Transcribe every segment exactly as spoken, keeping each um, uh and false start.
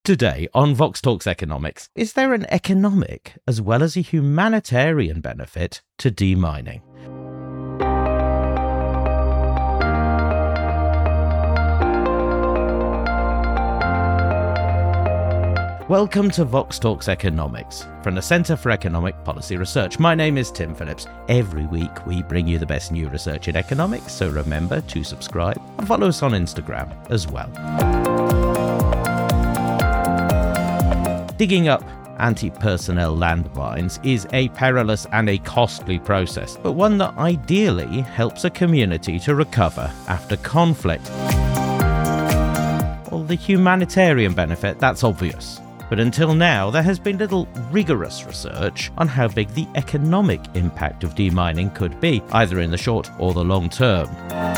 Today on Vox Talks Economics, is there an economic as well as a humanitarian benefit to demining? Welcome to Vox Talks Economics from the Centre for Economic Policy Research. My name is Tim Phillips. Every week we bring you the best new research in economics, so remember to subscribe and follow us on Instagram as well. Digging up anti-personnel landmines is a perilous and a costly process, but one that ideally helps a community to recover after conflict. Well, the humanitarian benefit, that's obvious. But until now, there has been little rigorous research on how big the economic impact of demining could be, either in the short or the long term.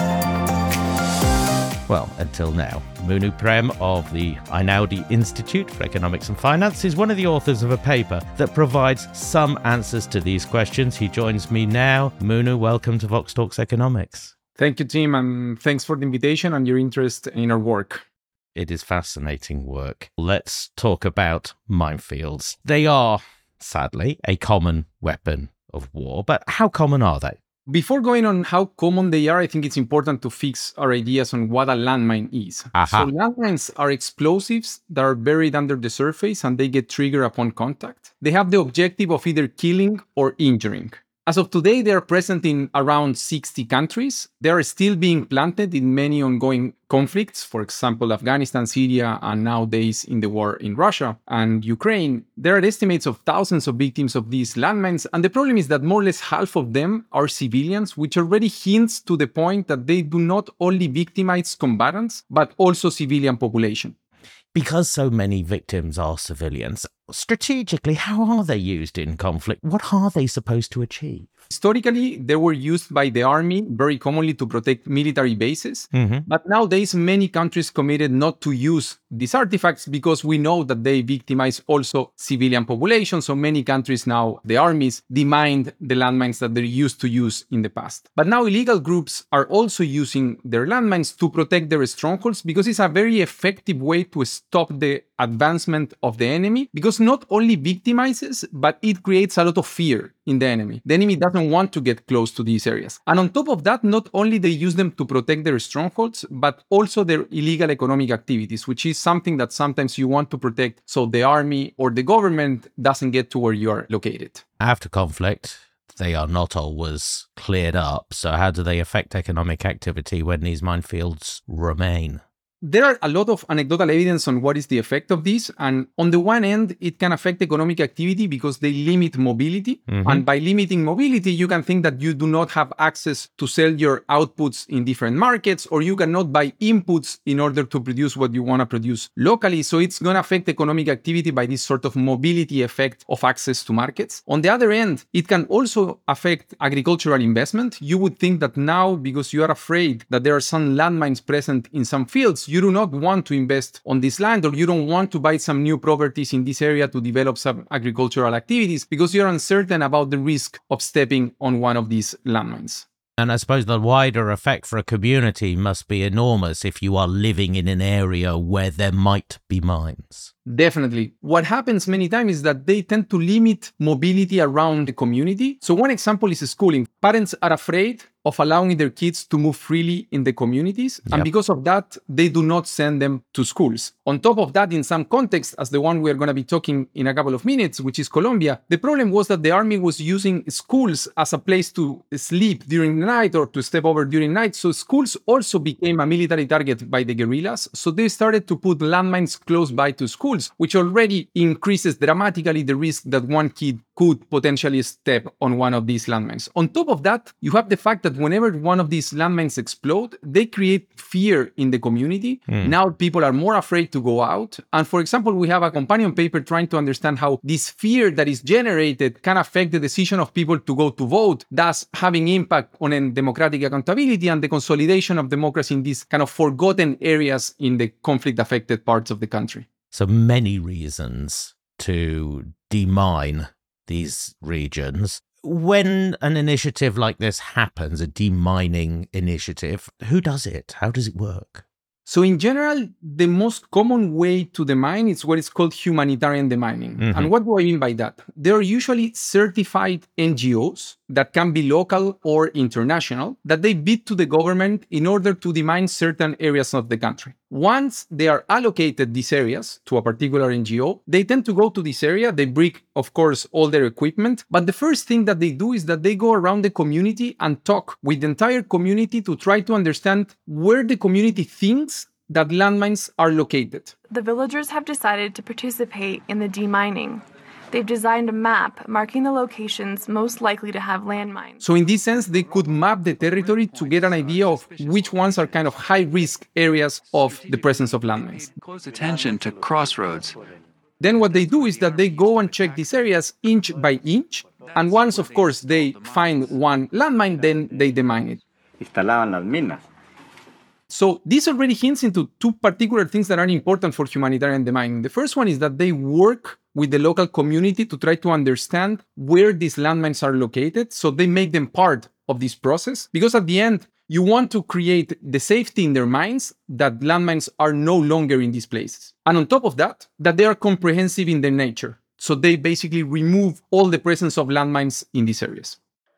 Well, until now. Munu Prem of the Einaudi Institute for Economics and Finance is one of the authors of a paper that provides some answers to these questions. He joins me now. Munu, welcome to Vox Talks Economics. Thank you, Tim, and thanks for the invitation and your interest in our work. It is fascinating work. Let's talk about minefields. They are, sadly, a common weapon of war, but how common are they? Before going on how common they are, I think it's important to fix our ideas on what a landmine is. Aha. So landmines are explosives that are buried under the surface and they get triggered upon contact. They have the objective of either killing or injuring. As of today, they are present in around sixty countries. They are still being planted in many ongoing conflicts, for example, Afghanistan, Syria, and nowadays in the war in Russia and Ukraine. There are estimates of thousands of victims of these landmines, and the problem is that more or less half of them are civilians, which already hints to the point that they do not only victimize combatants, but also civilian population. Because so many victims are civilians, strategically, how are they used in conflict? What are they supposed to achieve? Historically, they were used by the army very commonly to protect military bases. Mm-hmm. But nowadays, many countries committed not to use these artifacts because we know that they victimize also civilian populations. So many countries now, the armies, demined the landmines that they used to use in the past. But now illegal groups are also using their landmines to protect their strongholds because it's a very effective way to stop the advancement of the enemy, because not only victimizes, but it creates a lot of fear in the enemy. The enemy doesn't want to get close to these areas. And on top of that, not only they use them to protect their strongholds, but also their illegal economic activities, which is something that sometimes you want to protect so the army or the government doesn't get to where you are located. After conflict, they are not always cleared up. So how do they affect economic activity when these minefields remain? There are a lot of anecdotal evidence on what is the effect of this. And on the one end, it can affect economic activity because they limit mobility. Mm-hmm. And by limiting mobility, you can think that you do not have access to sell your outputs in different markets, or you cannot buy inputs in order to produce what you want to produce locally. So it's going to affect economic activity by this sort of mobility effect of access to markets. On the other end, it can also affect agricultural investment. You would think that now, because you are afraid that there are some landmines present in some fields, you do not want to invest on this land, or you don't want to buy some new properties in this area to develop some agricultural activities because you're uncertain about the risk of stepping on one of these landmines. And I suppose the wider effect for a community must be enormous if you are living in an area where there might be mines. Definitely. What happens many times is that they tend to limit mobility around the community. So one example is schooling. Parents are afraid of allowing their kids to move freely in the communities. Yep. And because of that, they do not send them to schools. On top of that, in some contexts, as the one we're going to be talking in a couple of minutes, which is Colombia, the problem was that the army was using schools as a place to sleep during the night or to step over during night. So schools also became a military target by the guerrillas. So they started to put landmines close by to schools, which already increases dramatically the risk that one kid could potentially step on one of these landmines. On top of that, you have the fact that whenever one of these landmines explode, they create fear in the community. Mm. Now people are more afraid to go out. And for example, we have a companion paper trying to understand how this fear that is generated can affect the decision of people to go to vote, thus having impact on democratic accountability and the consolidation of democracy in these kind of forgotten areas in the conflict-affected parts of the country. So many reasons to demine these regions. When an initiative like this happens, a demining initiative, who does it? How does it work? So in general, the most common way to demine is what is called humanitarian demining. Mm-hmm. And what do I mean by that? There are usually certified N G Os that can be local or international that they bid to the government in order to demine certain areas of the country. Once they are allocated these areas to a particular N G O, they tend to go to this area. They bring, of course, all their equipment. But the first thing that they do is that they go around the community and talk with the entire community to try to understand where the community thinks that landmines are located. The villagers have decided to participate in the demining. They've designed a map marking the locations most likely to have landmines. So in this sense, they could map the territory to get an idea of which ones are kind of high-risk areas of the presence of landmines. Close attention to crossroads. Then what they do is that they go and check these areas inch by inch. And once, of course, they find one landmine, then they demine it. Instalaban las minas. So this already hints into two particular things that are important for humanitarian demining. The first one is that they work with the local community to try to understand where these landmines are located, so they make them part of this process. Because at the end, you want to create the safety in their minds that landmines are no longer in these places. And on top of that, that they are comprehensive in their nature. So they basically remove all the presence of landmines in these areas.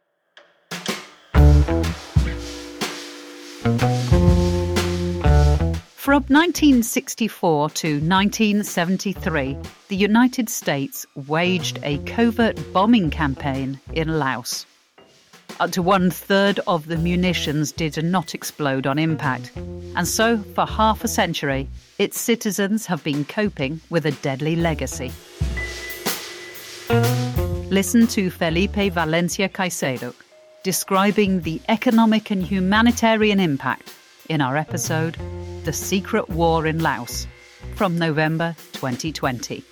From nineteen sixty-four to nineteen seventy-three, the United States waged a covert bombing campaign in Laos. Up to one-third of the munitions did not explode on impact, and so for half a century, its citizens have been coping with a deadly legacy. Listen to Felipe Valencia Caicedo describing the economic and humanitarian impact in our episode, The Secret War in Laos, from November twenty twenty.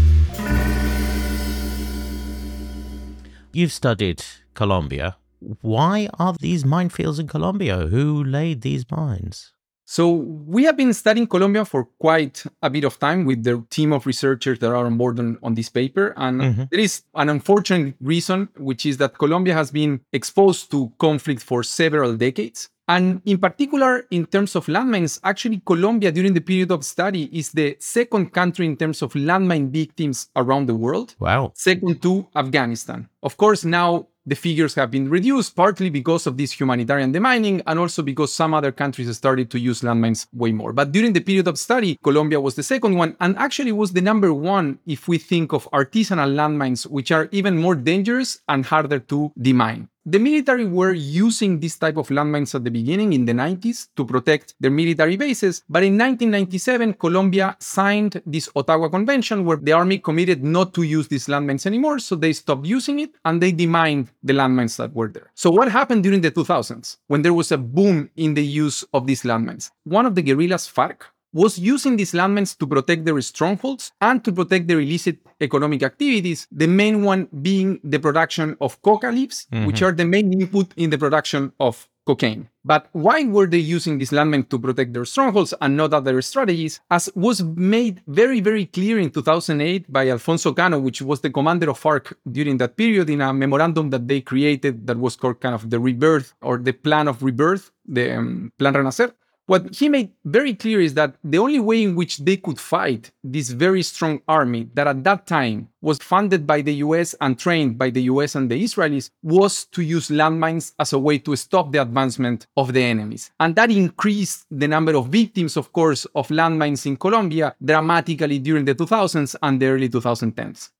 You've studied Colombia. Why are these minefields in Colombia? Who laid these mines? So we have been studying Colombia for quite a bit of time with the team of researchers that are on board on, on this paper. And mm-hmm. there is an unfortunate reason, which is that Colombia has been exposed to conflict for several decades. And in particular, in terms of landmines, actually Colombia during the period of study is the second country in terms of landmine victims around the world. Wow. Second to Afghanistan. Of course, now the figures have been reduced, partly because of this humanitarian demining and also because some other countries started to use landmines way more. But during the period of study, Colombia was the second one and actually was the number one if we think of artisanal landmines, which are even more dangerous and harder to demine. The military were using this type of landmines at the beginning in the nineties to protect their military bases, but in nineteen ninety-seven, Colombia signed this Ottawa Convention where the army committed not to use these landmines anymore, so they stopped using it and they demined the landmines that were there. So what happened during the two thousands when there was a boom in the use of these landmines? One of the guerrillas, FARC, was using these landmines to protect their strongholds and to protect their illicit economic activities, the main one being the production of coca leaves, mm-hmm. which are the main input in the production of cocaine. But why were they using this landmine to protect their strongholds and not other strategies? As was made very, very clear in two thousand eight by Alfonso Cano, which was the commander of FARC during that period, in a memorandum that they created that was called kind of the rebirth or the plan of rebirth, the um, Plan Renacer. What he made very clear is that the only way in which they could fight this very strong army that at that time was funded by the U S and trained by the U S and the Israelis was to use landmines as a way to stop the advancement of the enemies. And that increased the number of victims, of course, of landmines in Colombia dramatically during the two thousands and the early twenty tens.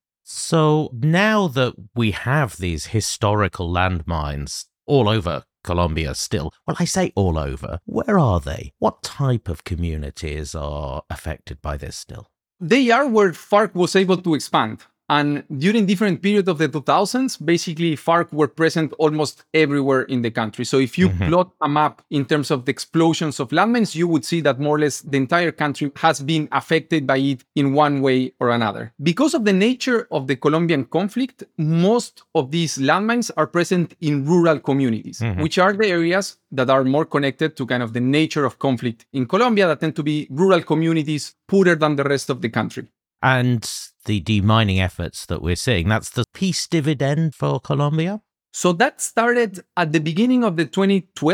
So now that we have these historical landmines all over Colombia still, well, I say all over, where are they? What type of communities are affected by this still? They are where FARC was able to expand. And during different periods of the two thousands, basically FARC were present almost everywhere in the country. So if you mm-hmm. plot a map in terms of the explosions of landmines, you would see that more or less the entire country has been affected by it in one way or another. Because of the nature of the Colombian conflict, most of these landmines are present in rural communities, mm-hmm. which are the areas that are more connected to kind of the nature of conflict in Colombia, that tend to be rural communities poorer than the rest of the country. And the demining efforts that we're seeing, that's the peace dividend for Colombia? So that started at the beginning of the twenty twelve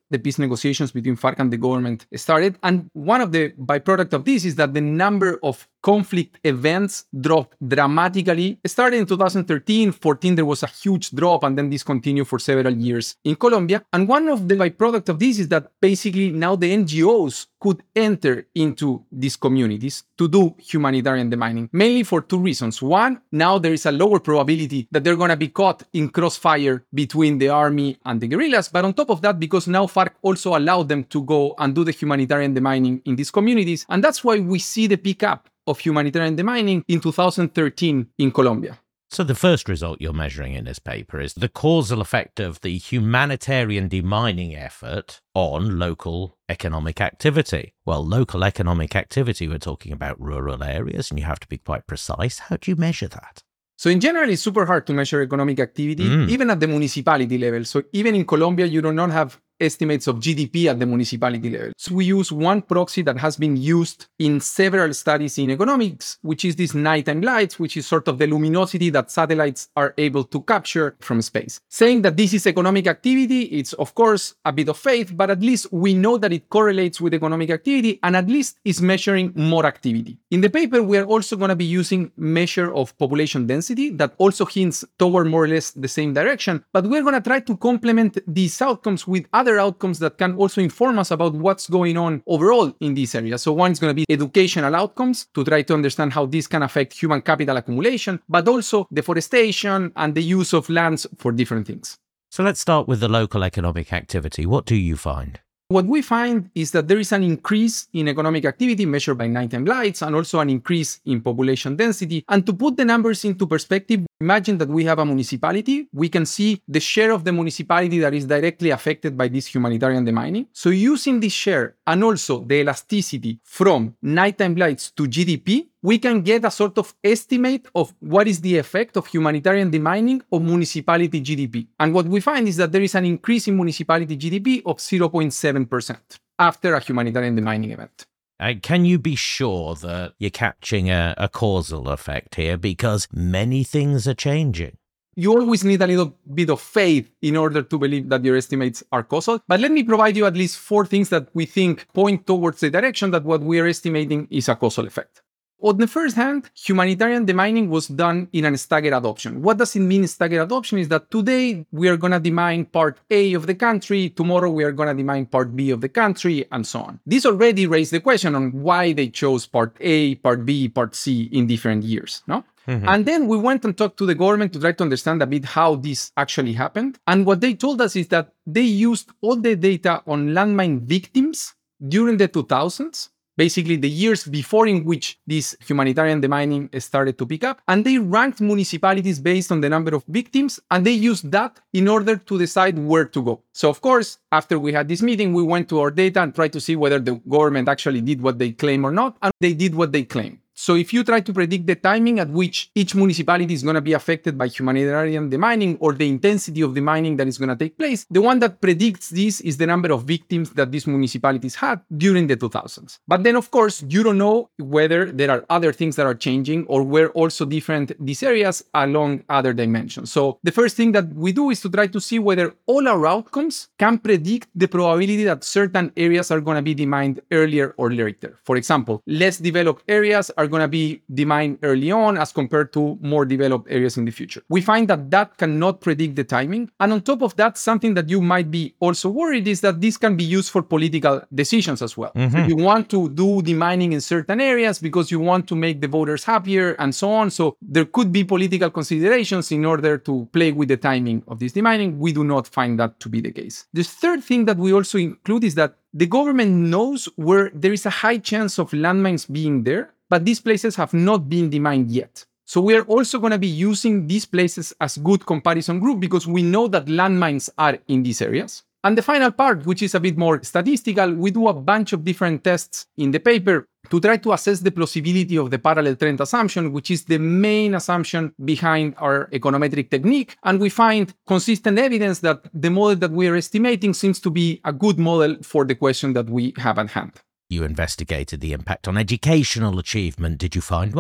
the peace negotiations between FARC and the government started. And one of the byproducts of this is that the number of conflict events dropped dramatically. Started in two thousand thirteen, fourteen, there was a huge drop, and then this continued for several years in Colombia. And one of the byproducts of this is that basically now the N G Os could enter into these communities to do humanitarian demining, mainly for two reasons. One, now there is a lower probability that they're going to be caught in crossfire between the army and the guerrillas. But on top of that, because now FARC also allowed them to go and do the humanitarian demining in these communities. And that's why we see the pickup of humanitarian demining in two thousand thirteen in Colombia. So the first result you're measuring in this paper is the causal effect of the humanitarian demining effort on local economic activity. Well, local economic activity, we're talking about rural areas, and you have to be quite precise. How do you measure that? So in general, it's super hard to measure economic activity, mm. even at the municipality level. So even in Colombia, you do not have estimates of G D P at the municipality level. So we use one proxy that has been used in several studies in economics, which is this nighttime lights, which is sort of the luminosity that satellites are able to capture from space. Saying that this is economic activity, it's of course a bit of faith, but at least we know that it correlates with economic activity and at least is measuring more activity. In the paper, we are also going to be using measure of population density that also hints toward more or less the same direction, but we're going to try to complement these outcomes with other Other outcomes that can also inform us about what's going on overall in this area. So one is going to be educational outcomes to try to understand how this can affect human capital accumulation, but also deforestation and the use of lands for different things. So let's start with the local economic activity. What do you find? What we find is that there is an increase in economic activity measured by nighttime lights and also an increase in population density. And to put the numbers into perspective, imagine that we have a municipality. We can see the share of the municipality that is directly affected by this humanitarian demining. So using this share and also the elasticity from nighttime lights to G D P, we can get a sort of estimate of what is the effect of humanitarian demining on municipality G D P. And what we find is that there is an increase in municipality G D P of zero point seven percent after a humanitarian demining event. Uh, can you be sure that you're catching a, a causal effect here? Because many things are changing. You always need a little bit of faith in order to believe that your estimates are causal. But let me provide you at least four things that we think point towards the direction that what we are estimating is a causal effect. On the first hand, humanitarian demining was done in a staggered adoption. What does it mean, staggered adoption? Is that today we are going to demine part A of the country, tomorrow we are going to demine part B of the country, and so on. This already raised the question on why they chose part A, part B, part C in different years, no? Mm-hmm. And then we went and talked to the government to try to understand a bit how this actually happened. And what they told us is that they used all the data on landmine victims during the two thousands, basically the years before in which this humanitarian demining started to pick up, and they ranked municipalities based on the number of victims, and they used that in order to decide where to go. So of course, after we had this meeting, we went to our data and tried to see whether the government actually did what they claim or not, and they did what they claim. So if you try to predict the timing at which each municipality is going to be affected by humanitarian demining or the intensity of the mining that is going to take place, the one that predicts this is the number of victims that these municipalities had during the two thousands. But then, of course, you don't know whether there are other things that are changing or were also different these areas along other dimensions. So the first thing that we do is to try to see whether all our outcomes can predict the probability that certain areas are going to be demined earlier or later. For example, less developed areas are going to be demined early on as compared to more developed areas in the future. We find that that cannot predict the timing. And on top of that, something that you might be also worried is that this can be used for political decisions as well. Mm-hmm. So you want to do demining in certain areas because you want to make the voters happier and so on. So there could be political considerations in order to play with the timing of this demining. We do not find that to be the case. The third thing that we also include is that the government knows where there is a high chance of landmines being there, but these places have not been demined yet. So we are also going to be using these places as good comparison group because we know that landmines are in these areas. And the final part, which is a bit more statistical, we do a bunch of different tests in the paper to try to assess the plausibility of the parallel trend assumption, which is the main assumption behind our econometric technique. And we find consistent evidence that the model that we are estimating seems to be a good model for the question that we have at hand. You investigated the impact on educational achievement. Did you find one?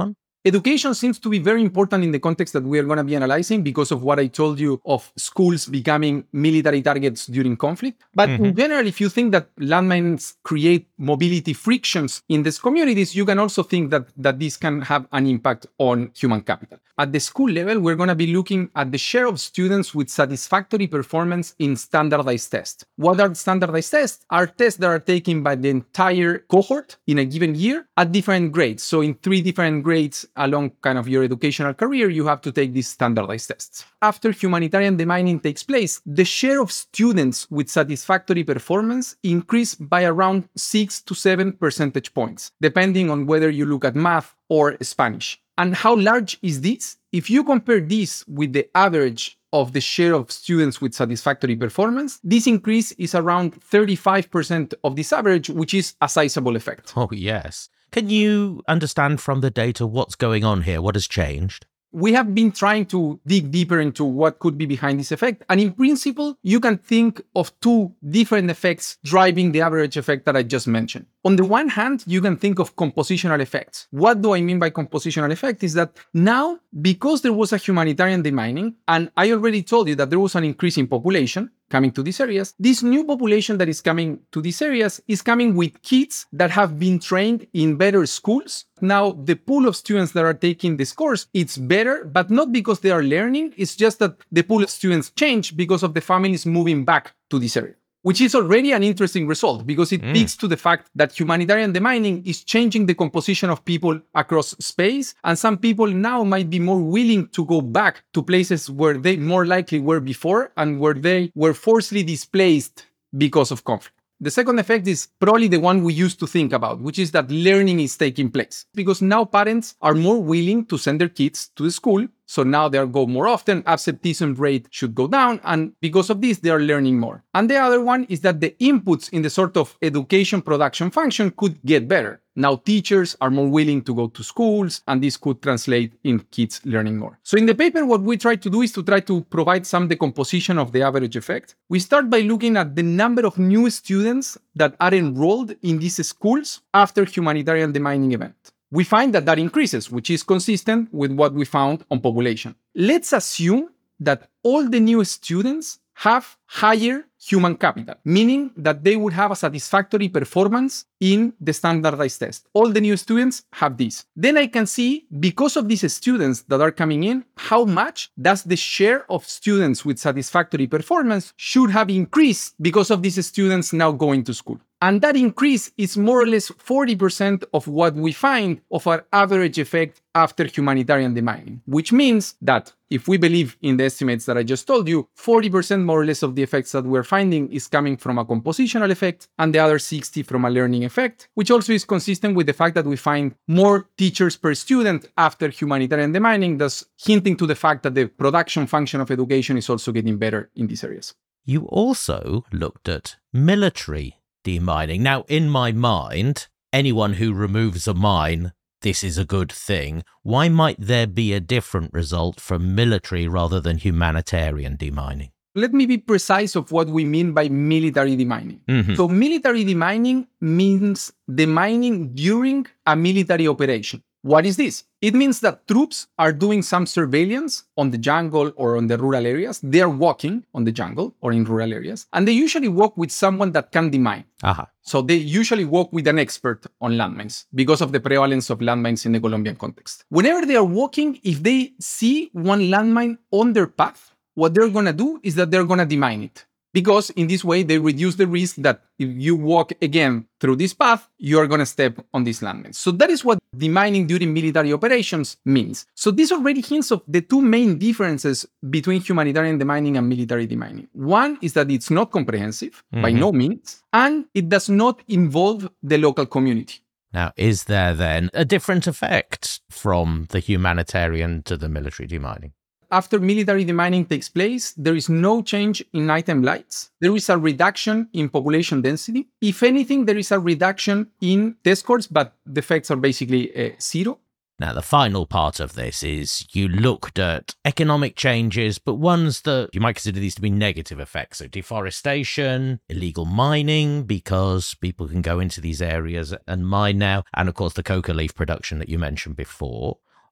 Education seems to be very important in the context that we are going to be analyzing because of what I told you of schools becoming military targets during conflict. But mm-hmm. in general, if you think that landmines create mobility frictions in these communities, you can also think that, that this can have an impact on human capital. At the school level, we're going to be looking at the share of students with satisfactory performance in standardized tests. What are standardized tests? Are tests that are taken by the entire cohort in a given year at different grades. So in three different grades along kind of your educational career, you have to take these standardized tests. After humanitarian demining takes place, the share of students with satisfactory performance increased by around six to seven percentage points, depending on whether you look at math or Spanish. And how large is this? If you compare this with the average of the share of students with satisfactory performance, this increase is around thirty-five percent of this average, which is a sizable effect. Oh, yes. Can you understand from the data what's going on here? What has changed? We have been trying to dig deeper into what could be behind this effect. And in principle, you can think of two different effects driving the average effect that I just mentioned. On the one hand, you can think of compositional effects. What do I mean by compositional effect is that now, because there was a humanitarian demining, and I already told you that there was an increase in population coming to these areas, this new population that is coming to these areas is coming with kids that have been trained in better schools. Now, the pool of students that are taking this course, it's better, but not because they are learning. It's just that the pool of students changed because of the families moving back to this area, which is already an interesting result because it mm. speaks to the fact that humanitarian demining is changing the composition of people across space. And some people now might be more willing to go back to places where they more likely were before and where they were forcibly displaced because of conflict. The second effect is probably the one we used to think about, which is that learning is taking place because now parents are more willing to send their kids to the school. So now they'll go more often, absenteeism rate should go down, and because of this, they are learning more. And the other one is that the inputs in the sort of education production function could get better. Now teachers are more willing to go to schools, and this could translate in kids learning more. So in the paper, what we try to do is to try to provide some decomposition of the average effect. We start by looking at the number of new students that are enrolled in these schools after humanitarian demining event. We find that that increases, which is consistent with what we found on population. Let's assume that all the new students have higher human capital, meaning that they would have a satisfactory performance in the standardized test. All the new students have this. Then I can see, because of these students that are coming in, how much does the share of students with satisfactory performance should have increased because of these students now going to school. And that increase is more or less forty percent of what we find of our average effect after humanitarian demining, which means that if we believe in the estimates that I just told you, forty percent more or less of the effects that we're finding is coming from a compositional effect and the other sixty from a learning effect, which also is consistent with the fact that we find more teachers per student after humanitarian demining, thus hinting to the fact that the production function of education is also getting better in these areas. You also looked at military demining. Now, in my mind, anyone who removes a mine, this is a good thing. Why might there be a different result from military rather than humanitarian demining? Let me be precise of what we mean by military demining. Mm-hmm. So military demining means demining during a military operation. What is this? It means that troops are doing some surveillance on the jungle or on the rural areas. They are walking on the jungle or in rural areas, and they usually walk with someone that can demine. Uh-huh. So they usually walk with an expert on landmines because of the prevalence of landmines in the Colombian context. Whenever they are walking, if they see one landmine on their path, what they're going to do is that they're going to demine it. Because in this way, they reduce the risk that if you walk again through this path, you are going to step on these landmines. So that is what demining during military operations means. So this already hints of the two main differences between humanitarian demining and military demining. One is that it's not comprehensive, mm-hmm. by no means, and it does not involve the local community. Now, is there then a different effect from the humanitarian to the military demining? After military demining takes place, there is no change in nighttime lights. There is a reduction in population density. If anything, there is a reduction in test scores, but the effects are basically uh, zero. Now, the final part of this is you looked at economic changes, but ones that you might consider these to be negative effects. So deforestation, illegal mining, because people can go into these areas and mine now, and of course the coca leaf production that you mentioned before.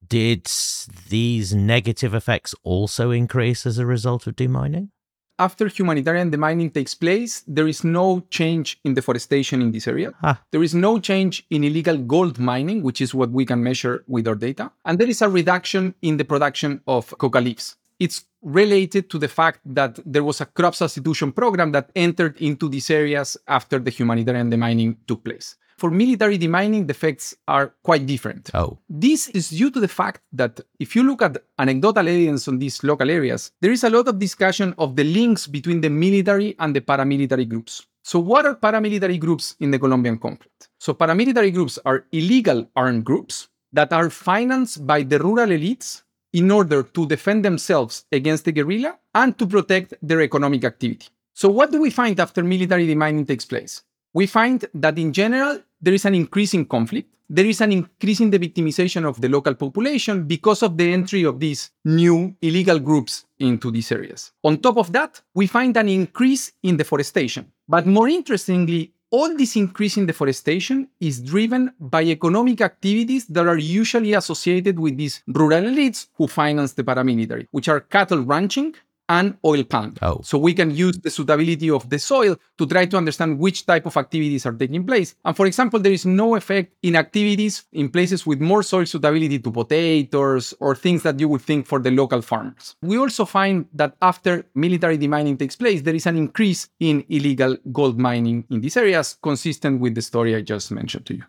Did these negative effects also increase as a result of demining? After humanitarian demining takes place, there is no change in deforestation in this area. Ah. There is no change in illegal gold mining, which is what we can measure with our data. And there is a reduction in the production of coca leaves. It's related to the fact that there was a crop substitution program that entered into these areas after the humanitarian demining took place. For military demining, the effects are quite different. Oh. This is due to the fact that if you look at anecdotal evidence on these local areas, there is a lot of discussion of the links between the military and the paramilitary groups. So what are paramilitary groups in the Colombian conflict? So paramilitary groups are illegal armed groups that are financed by the rural elites in order to defend themselves against the guerrilla and to protect their economic activity. So what do we find after military demining takes place? We find that in general, there is an increase in conflict. There is an increase in the victimization of the local population because of the entry of these new illegal groups into these areas. On top of that, we find an increase in deforestation. But more interestingly, all this increase in deforestation is driven by economic activities that are usually associated with these rural elites who finance the paramilitary, which are cattle ranching and oil palm. Oh. So we can use the suitability of the soil to try to understand which type of activities are taking place. And for example, there is no effect in activities in places with more soil suitability to potatoes or things that you would think for the local farmers. We also find that after military demining takes place, there is an increase in illegal gold mining in these areas, consistent with the story I just mentioned to you.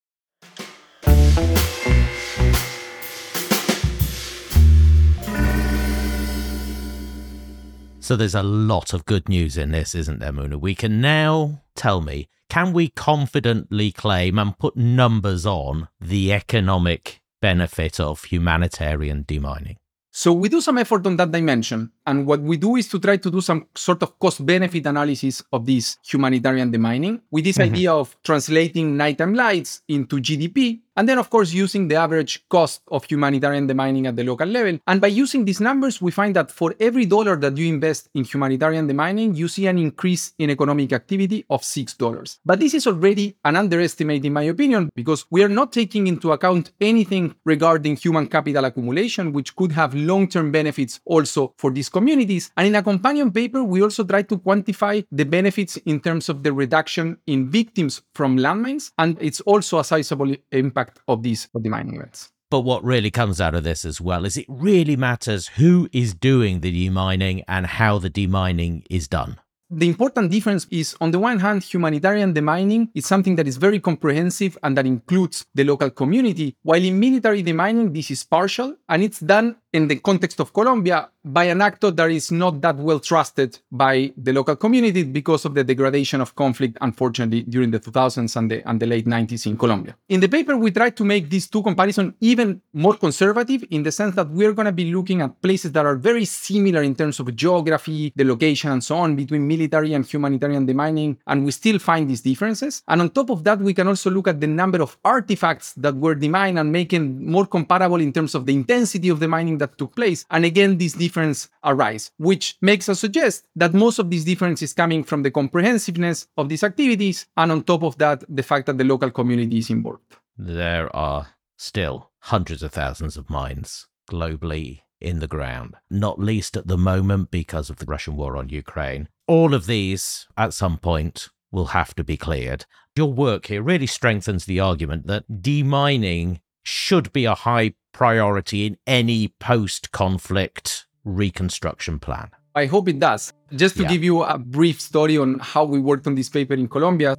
So there's a lot of good news in this, isn't there, Muna? We can now, tell me, can we confidently claim and put numbers on the economic benefit of humanitarian demining? So we do some effort on that dimension. And what we do is to try to do some sort of cost-benefit analysis of this humanitarian demining with this mm-hmm. idea of translating nighttime lights into G D P. And then, of course, using the average cost of humanitarian demining at the local level. And by using these numbers, we find that for every dollar that you invest in humanitarian demining, you see an increase in economic activity of six dollars. But this is already an underestimate, in my opinion, because we are not taking into account anything regarding human capital accumulation, which could have long-term benefits also for these communities. And in a companion paper, we also try to quantify the benefits in terms of the reduction in victims from landmines. And it's also a sizable impact of these of the mining events. But what really comes out of this as well is it really matters who is doing the demining and how the demining is done. The important difference is, on the one hand, humanitarian demining is something that is very comprehensive and that includes the local community, while in military demining, this is partial, and it's done in the context of Colombia by an actor that is not that well trusted by the local community because of the degradation of conflict, unfortunately, during the two thousands and the, and the late nineties in Colombia. In the paper, we try to make these two comparisons even more conservative in the sense that we're going to be looking at places that are very similar in terms of geography, the location, and so on between military and humanitarian demining, and we still find these differences. And on top of that, we can also look at the number of artifacts that were demined and making more comparable in terms of the intensity of the mining that took place. And again, these differences arise, which makes us suggest that most of this difference is coming from the comprehensiveness of these activities, and on top of that, the fact that the local community is involved. There are still hundreds of thousands of mines globally in the ground, not least at the moment because of the Russian war on Ukraine. All of these, at some point, will have to be cleared. Your work here really strengthens the argument that demining should be a high priority in any post-conflict reconstruction plan. I hope it does. Just to yeah. give you a brief story on how we worked on this paper in Colombia.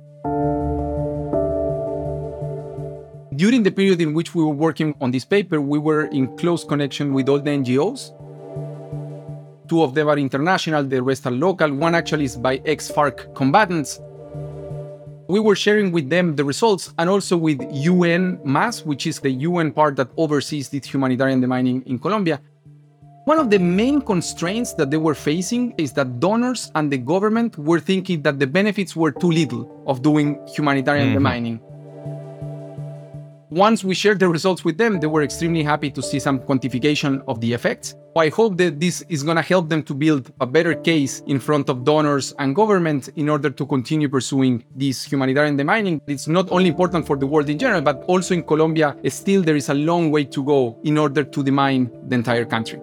During the period in which we were working on this paper, we were in close connection with all the N G Os. Two of them are international, the rest are local. One actually is by ex-FARC combatants. We were sharing with them the results and also with U N M A S, which is the U N part that oversees this humanitarian demining in Colombia. One of the main constraints that they were facing is that donors and the government were thinking that the benefits were too little of doing humanitarian mm-hmm. demining. Once we shared the results with them, they were extremely happy to see some quantification of the effects. I hope that this is going to help them to build a better case in front of donors and government in order to continue pursuing this humanitarian demining. It's not only important for the world in general, but also in Colombia, still there is a long way to go in order to demine the entire country.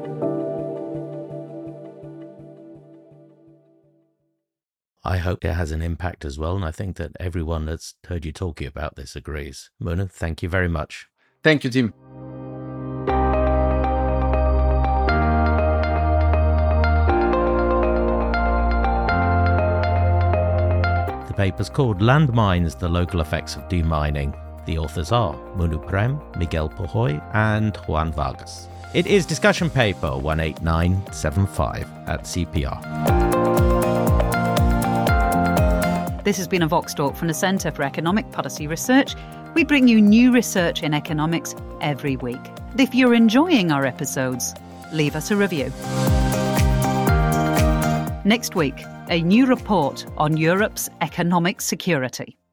I hope it has an impact as well, and I think that everyone that's heard you talking about this agrees. Muna, thank you very much. Thank you, Tim. The paper's called Landmines, the Local Effects of Demining. The authors are Munu Prem, Miguel Pujoy, and Juan Vargas. It is discussion paper one eight nine seven five at C P R. This has been a Vox Talk from the Centre for Economic Policy Research. We bring you new research in economics every week. If you're enjoying our episodes, leave us a review. Next week, a new report on Europe's economic security.